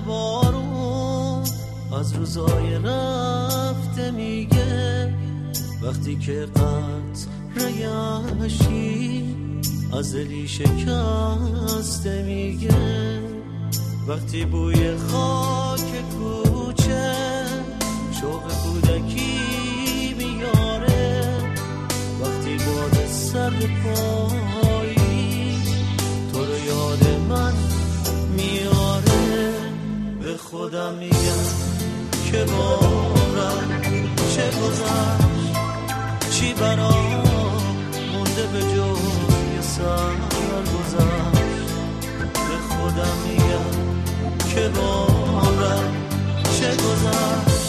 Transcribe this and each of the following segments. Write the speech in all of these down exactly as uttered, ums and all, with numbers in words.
بارون از روزای رفته میگه، وقتی که قطره یشی از دلی شکسته میگه، وقتی بوی خاک کوچه شوق کودکی میاره، وقتی باد سرد پایی تو رو یاد من میاره، به خودم میگم که بارم چه گذشت، چی برام مونده به جز یه سر گذشت، به خودم میگم که بارم چه گذشت.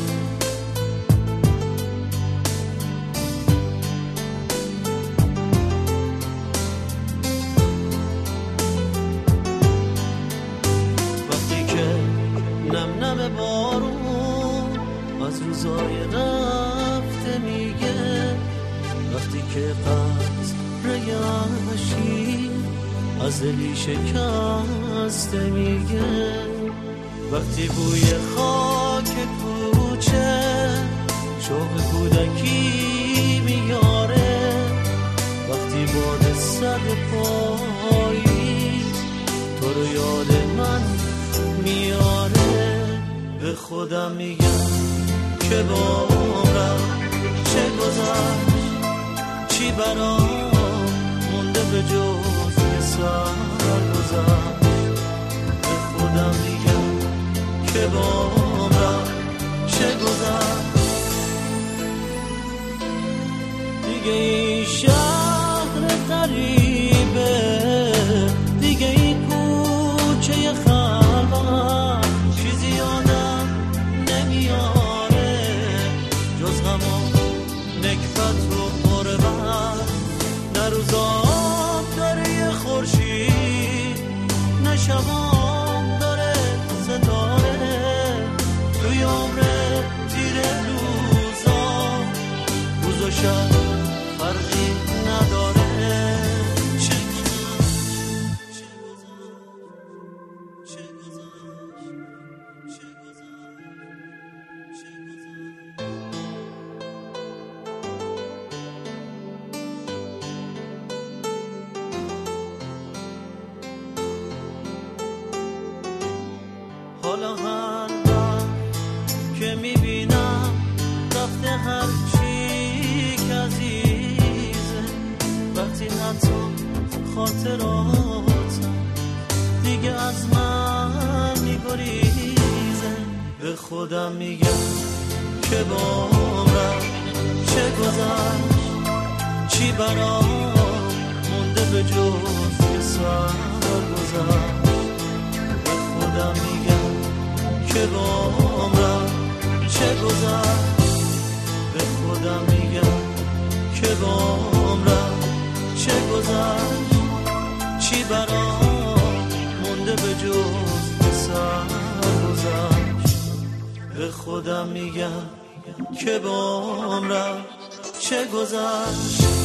وقتی که نم نم بارون از روزای رفته میگه، وقتی که قطره یشی از دلی شکسته میگه، وقتی بوی خاک کوچه شوق کودکی میاره، وقتی باد سرد پایی تو رو یاد من میاره، به خودم میگم که بارم چه گذشت، چی برام مونده به جز یه سر گذشت، به خودم میگم که بارم چه گذشت. دیگه این شهر غریبه، دیگه این کوچه خلوت، چیزی یادم نمیاره جز غم و نکبت و غربت، نه روزام داره یه خورشید، نه شبام داره ستاره، توی عمر تیر روزا روز و شب فرقی نداره. حالا هر وقت که میبینم رفته هر چی که عزیزه، وقتی حتی خاطراتم دیگه از من میگریزه، به خودم میگم که بارم چه گذشت، چی برام مونده به جز یه سر گذشت، به خودم میگم که بارم چه گذشت، به خودم میگم که بارم چه گذشت، چی برام مونده به جز به سر گذشت، به خودم میگم که بارم چه گذشت.